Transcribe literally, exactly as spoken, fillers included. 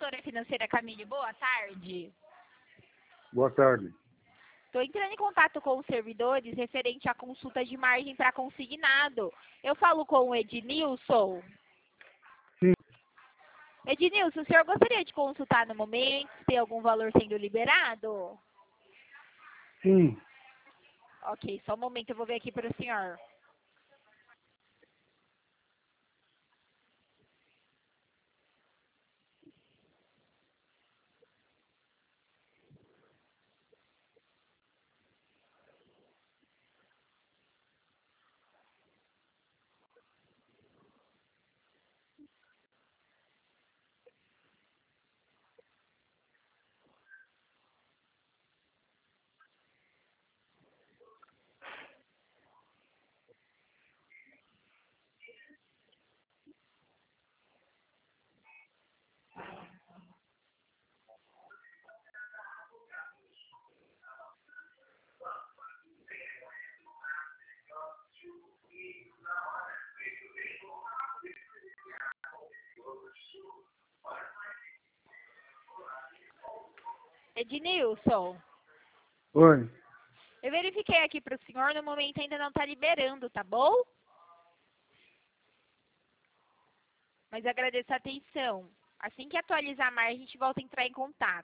consultora financeira Camille, boa tarde. Boa tarde. Estou entrando em contato com os servidores referente à consulta de margem para consignado. Eu falo com o Ednilson. Sim. Ednilson, o senhor gostaria de consultar no momento se tem algum valor sendo liberado? Sim. Ok, só um momento, eu vou ver aqui para o senhor. Ednilson, Oi. eu verifiquei aqui para o senhor, no momento ainda não está liberando, tá bom? Mas agradeço a atenção. Assim que atualizar a margem, a gente volta a entrar em contato.